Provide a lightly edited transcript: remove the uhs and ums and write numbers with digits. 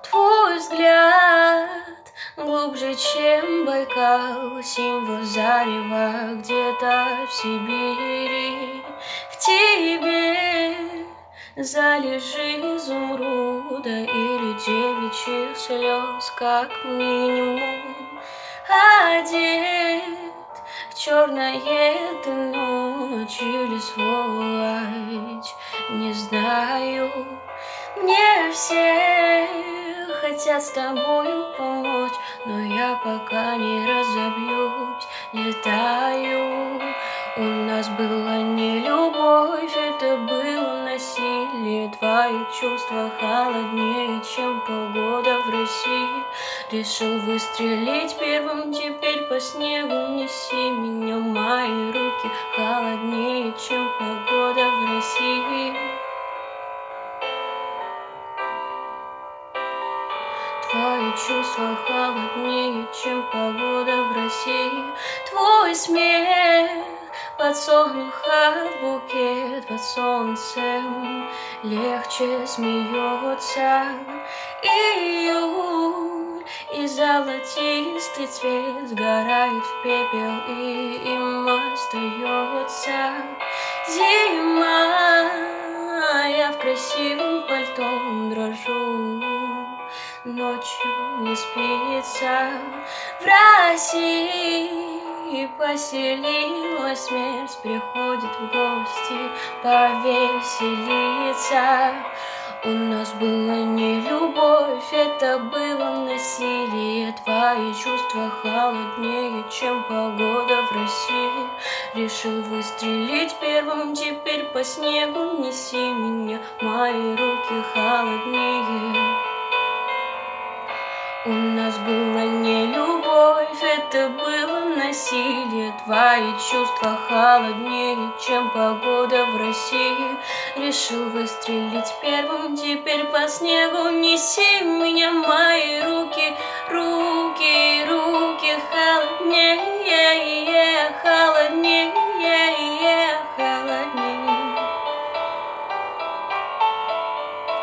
Твой взгляд глубже, чем Байкал, символ зарева где-то в Сибири. В тебе залежи изумруда или девичьих слез, как минимум. Одет в черное ты ночь или сволочь, не знаю. Мне все хотят с тобою помочь, но я пока не разобьюсь, летаю. У нас была не любовь, это было насилие. Твои чувства холоднее, чем погода в России. Решил выстрелить первым, теперь по снегу неси меня. Мои руки холоднее, чем погода в России. Твои чувства холоднее, чем погода в России. Твой смех подсолнуха в букет под солнцем легче смеется. Июль и золотистый цвет сгорает в пепел, и им остается зима. Я в красивом пальто дрожу, ночью не спится. В России поселилась смерть, приходит в гости повеселиться. У нас была не любовь, это было насилие. Твои чувства холоднее, чем погода в России. Решил выстрелить первым, теперь по снегу неси меня. Мои руки холоднее. У нас была не любовь, это было насилие. Твои чувства холоднее, чем погода в России. Решил выстрелить первым, теперь по снегу неси меня. Мои руки холоднее.